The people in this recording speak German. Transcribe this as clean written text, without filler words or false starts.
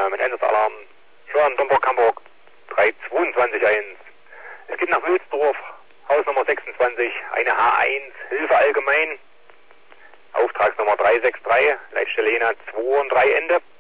mit Einsatzalarm. Schwan, Domburg, Hamburg, 3221. Es geht nach Wilsdorf, Hausnummer 26, eine H1, Hilfe allgemein. Auftragsnummer 363, Leitstelle Jena 2 und 3 Ende.